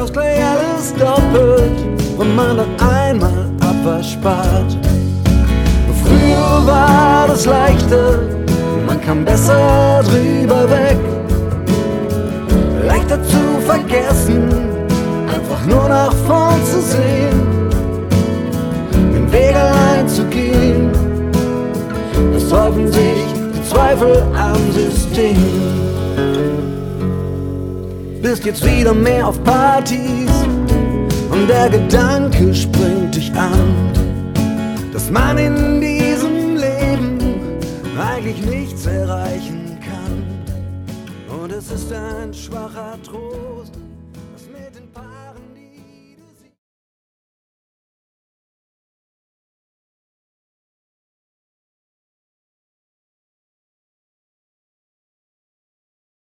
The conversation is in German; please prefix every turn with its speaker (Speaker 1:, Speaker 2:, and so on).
Speaker 1: kostet gleich alles doppelt, wenn man dann einmal Abwasch spart. Früher war das leichter, man kam besser drüber weg. Leichter zu vergessen, einfach nur nach vorn zu sehen, den Weg allein zu gehen. Es häufen sich die Zweifel am System. Bist jetzt wieder mehr auf Partys und der Gedanke springt dich an, dass man in diesem Leben eigentlich nichts erreichen kann. Und es ist ein schwacher Trost.